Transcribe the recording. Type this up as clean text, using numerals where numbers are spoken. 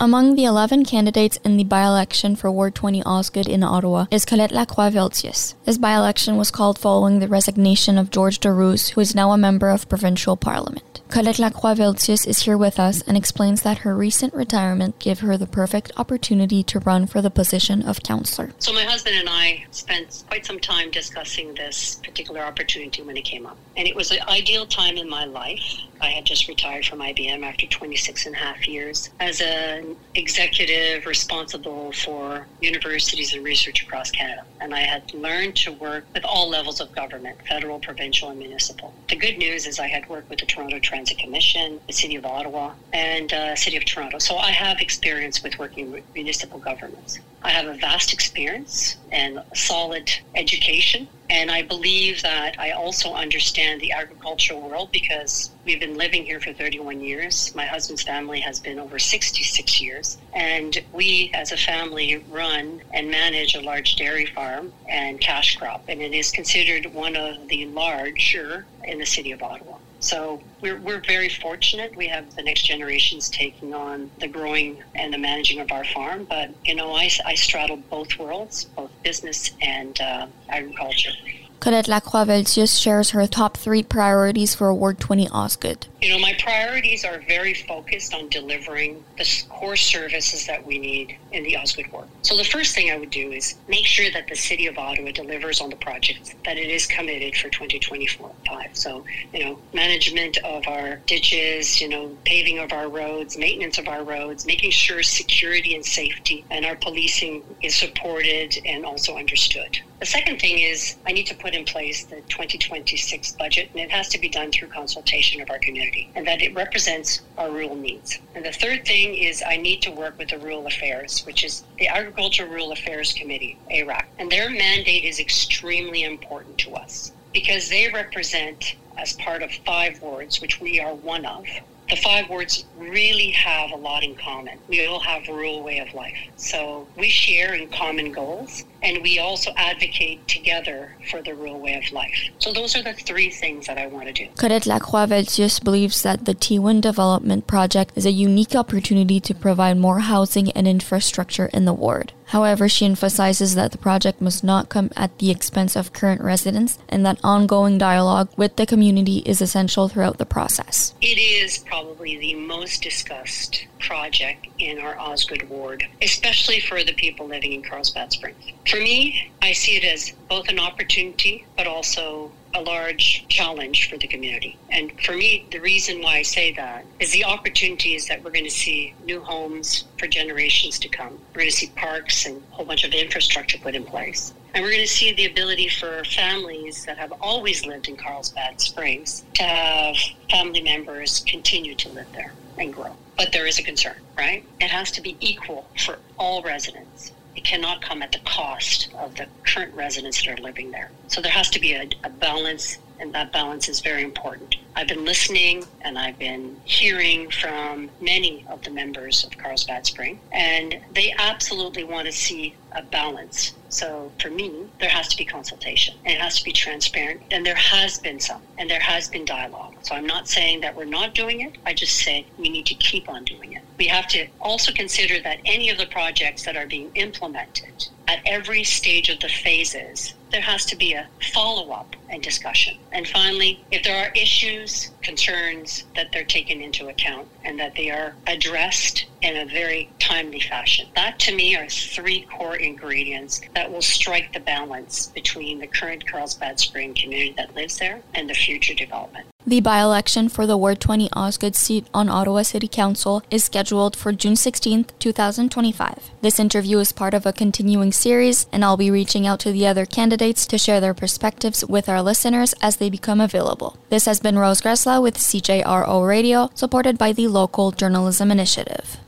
Among the 11 candidates in the by-election for Ward 20 Osgood in Ottawa is Colette Lacroix-Veltius. This by-election was called following the resignation of George Darouze, who is now a member of provincial parliament. Colette Lacroix-Veltius is here with us and explains that her recent retirement gave her the perfect opportunity to run for the position of councillor. So my husband and I spent quite some time discussing this particular opportunity when it came up. And it was an ideal time in my life. I had just retired from IBM after 26 and a half years as an executive responsible for universities and research across Canada. And I had learned to work with all levels of government, federal, provincial, and municipal. The good news is I had worked with the Toronto Transit Commission, the City of Ottawa, and City of Toronto. So I have experience with working with municipal governments. I have a vast experience and a solid education. And I believe that I also understand the agricultural world because we've been living here for 31 years. My husband's family has been over 66 years. And we, as a family, run and manage a large dairy farm and cash crop. And it is considered one of the larger in the City of Ottawa. So we're very fortunate. We have the next generations taking on the growing and the managing of our farm. But, I straddle both worlds, both business and agriculture. Colette Lacroix-Veltius shares her top 3 priorities for Ward 20 Osgood. My priorities are very focused on delivering the core services that we need in the Osgood ward. So the first thing I would do is make sure that the City of Ottawa delivers on the projects that it is committed for 2024-5. So, management of our ditches, paving of our roads, maintenance of our roads, making sure security and safety and our policing is supported and also understood. The second thing is I need to put in place the 2026 budget, and it has to be done through consultation of our community, and that it represents our rural needs. And the third thing is I need to work with the Rural Affairs, which is the Agricultural Rural Affairs Committee, ARAC. And their mandate is extremely important to us because they represent, as part of 5 wards, which we are one of, the 5 wards really have a lot in common. We all have a rural way of life. So we share in common goals, and we also advocate together for the rural way of life. So those are the 3 things that I want to do. Colette Lacroix-Veltius believes that the Teewin Development Project is a unique opportunity to provide more housing and infrastructure in the ward. However, she emphasizes that the project must not come at the expense of current residents and that ongoing dialogue with the community is essential throughout the process. It is probably the most discussed project in our Osgood ward, especially for the people living in Carlsbad Springs. For me, I see it as both an opportunity, but also a large challenge for the community. And for me, the reason why I say that is the opportunity is that we're going to see new homes for generations to come. We're going to see parks and a whole bunch of infrastructure put in place. And we're going to see the ability for families that have always lived in Carlsbad Springs to have family members continue to live there and grow. But there is a concern, right? It has to be equal for all residents. It cannot come at the cost of the current residents that are living there. So there has to be a balance, and that balance is very important. I've been listening and I've been hearing from many of the members of Carlsbad Spring, and they absolutely want to see a balance. So for me, there has to be consultation, and it has to be transparent, and there has been some, and there has been dialogue. So I'm not saying that we're not doing it. I just say we need to keep on doing it. We have to also consider that any of the projects that are being implemented at every stage of the phases, there has to be a follow-up and discussion. And finally, if there are issues, concerns, that they're taken into account and that they are addressed in a very timely fashion. That, to me, are 3 core ingredients that will strike the balance between the current Carlsbad Spring community that lives there and the future development. The by-election for the Ward 20 Osgood seat on Ottawa City Council is scheduled for June 16, 2025. This interview is part of a continuing series, and I'll be reaching out to the other candidates to share their perspectives with our listeners as they become available. This has been Rose Gresla with CJRO Radio, supported by the Local Journalism Initiative.